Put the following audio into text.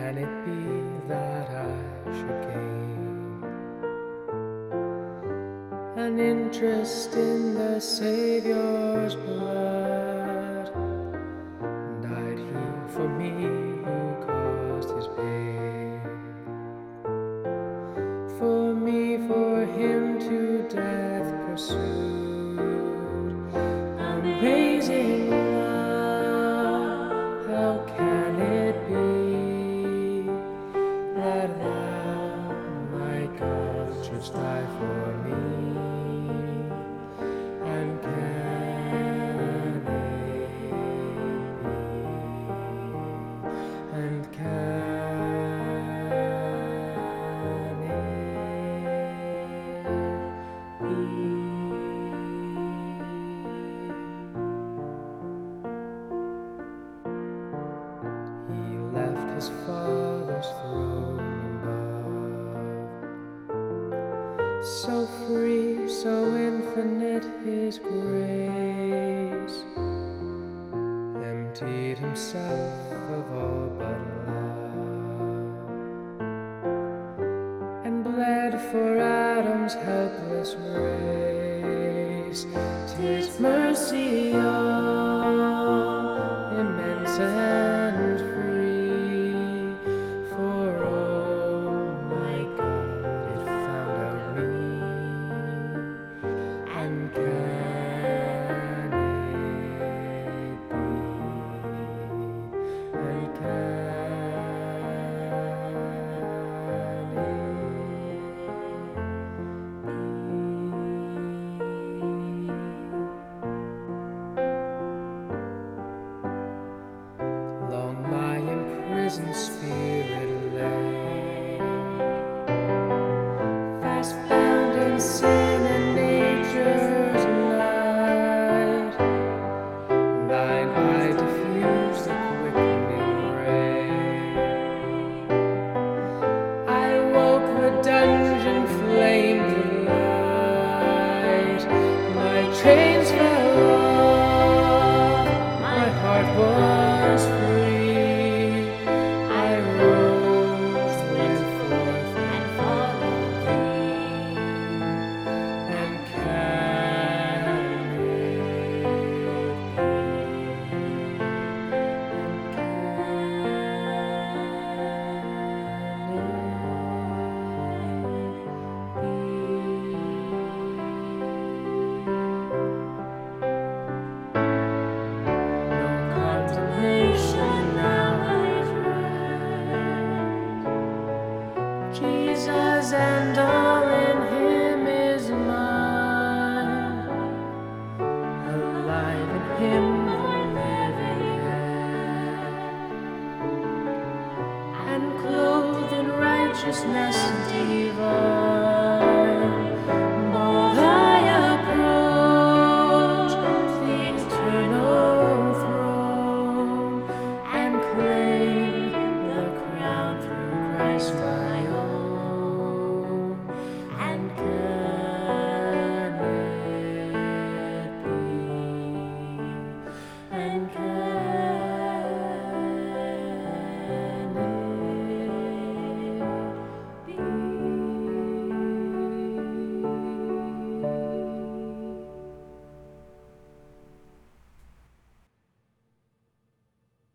can it be that I should gain an interest in the Savior's blood? Died he for me who caused his pain? For me, for him to death pursued. Amazing love, how can it be that thou, my God, shouldst die for me? And can it be? And can it be? He left his Father's throne above, so free, so infinite his grace, emptied himself of all but love, and bled for Adam's helpless race. 'Tis mercy, all immense and free, for oh my God, it found out me. And can it be? And can it be? Long my imprisoned spirit lay, fast bound in sin and nature's night. Thine eye diffused the quickening ray. I woke, the dungeon flamed with light. My chains fell off, my heart was free. I rose, went forth, and followed thee. And can it be? No condemnation now I dread. Jesus and all in him is mine. Alive in him